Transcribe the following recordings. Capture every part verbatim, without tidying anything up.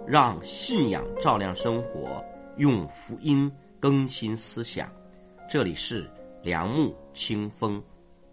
让信仰照亮生活，用福音更新思想。这里是良木清风。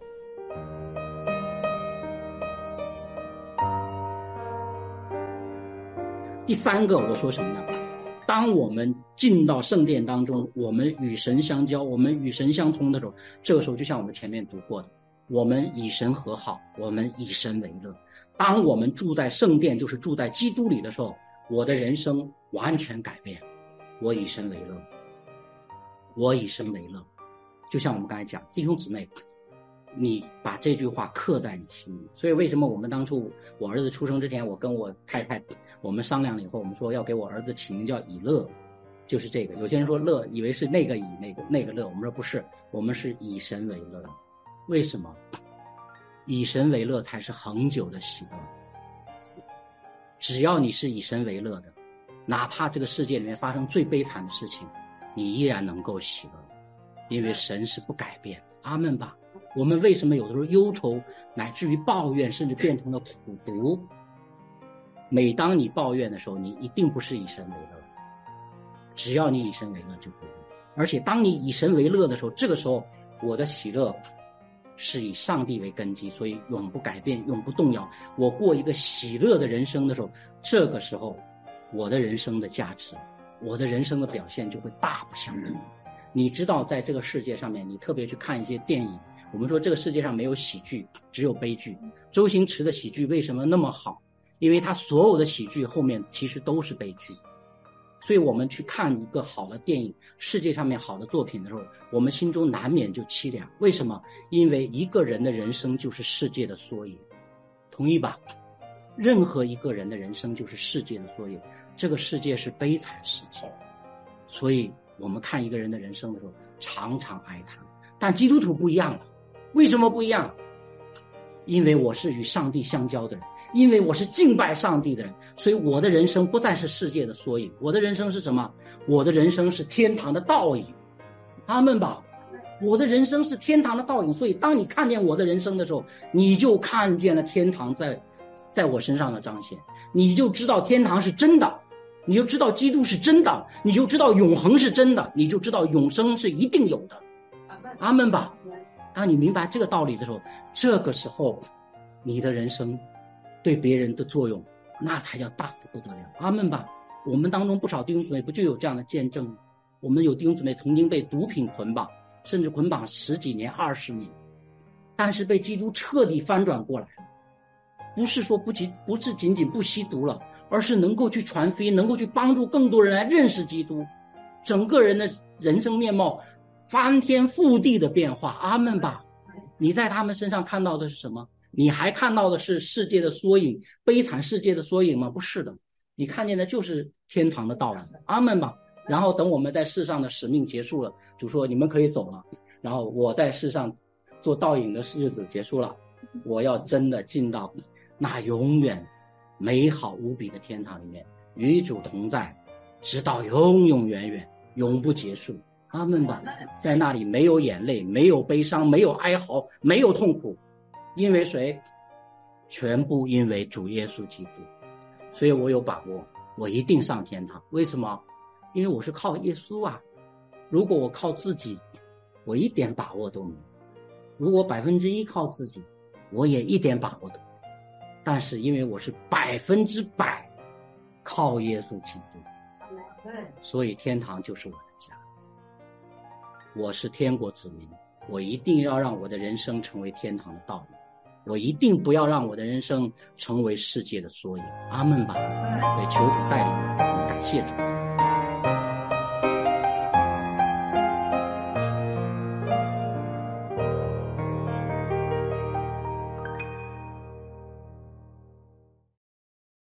第三个我说什么呢？当我们进到圣殿当中，我们与神相交，我们与神相通的时候，这个时候就像我们前面读过的，我们以神和好，我们以神为乐。当我们住在圣殿，就是住在基督里的时候，我的人生完全改变。我以神为乐，我以神为乐。就像我们刚才讲，弟兄姊妹，你把这句话刻在你心里。所以为什么我们当初我儿子出生之前，我跟我太太我们商量了以后，我们说要给我儿子起名叫以乐，就是这个。有些人说乐，以为是那个以那个那个乐，我们说不是，我们是以神为乐。为什么？以神为乐才是恒久的喜乐。只要你是以神为乐的，哪怕这个世界里面发生最悲惨的事情，你依然能够喜乐，因为神是不改变的。阿们吧。我们为什么有的时候忧愁乃至于抱怨，甚至变成了苦毒？每当你抱怨的时候，你一定不是以神为乐。只要你以神为乐就不会。而且当你以神为乐的时候，这个时候我的喜乐是以上帝为根基，所以永不改变，永不动摇。我过一个喜乐的人生的时候，这个时候我的人生的价值，我的人生的表现就会大不相同。你知道在这个世界上面，你特别去看一些电影，我们说这个世界上没有喜剧，只有悲剧。周星驰的喜剧为什么那么好？因为他所有的喜剧后面其实都是悲剧。所以我们去看一个好的电影，世界上面好的作品的时候，我们心中难免就凄凉。为什么？因为一个人的人生就是世界的缩影。同意吧？任何一个人的人生就是世界的缩影。这个世界是悲惨世界，所以我们看一个人的人生的时候常常哀叹。但基督徒不一样了。为什么不一样？因为我是与上帝相交的人，因为我是敬拜上帝的人，所以我的人生不再是世界的缩影。我的人生是什么？我的人生是天堂的倒影。阿们吧。我的人生是天堂的倒影，所以当你看见我的人生的时候，你就看见了天堂在在我身上的彰显，你就知道天堂是真的，你就知道基督是真的，你就知道永恒是真的，你就知道永生是一定有的。阿们吧。当你明白这个道理的时候，这个时候你的人生对别人的作用那才叫大的不得了。阿们吧。我们当中不少弟兄姊妹不就有这样的见证吗？我们有弟兄姊妹曾经被毒品捆绑，甚至捆绑十几年二十年，但是被基督彻底翻转过来了。不是说不仅不是仅仅不吸毒了，而是能够去传福音，能够去帮助更多人来认识基督，整个人的人生面貌翻天覆地的变化。阿们吧。你在他们身上看到的是什么？你还看到的是世界的缩影，悲惨世界的缩影吗？不是的，你看见的就是天堂的到来。阿们吧。然后等我们在世上的使命结束了，主说你们可以走了，然后我在世上做倒影的日子结束了，我要真的进到那永远美好无比的天堂里面，与主同在，直到永永远远，永不结束。阿们吧。在那里没有眼泪，没有悲伤，没有哀嚎，没有痛苦。因为谁？全部因为主耶稣基督。所以我有把握，我一定上天堂。为什么？因为我是靠耶稣啊。如果我靠自己，我一点把握都没有。如果百分之一靠自己，我也一点把握都没有。但是因为我是百分之百靠耶稣基督，所以天堂就是我的家。我是天国子民，我一定要让我的人生成为天堂的道理，我一定不要让我的人生成为世界的缩影。阿们吧。对，求主带领我们，感谢主。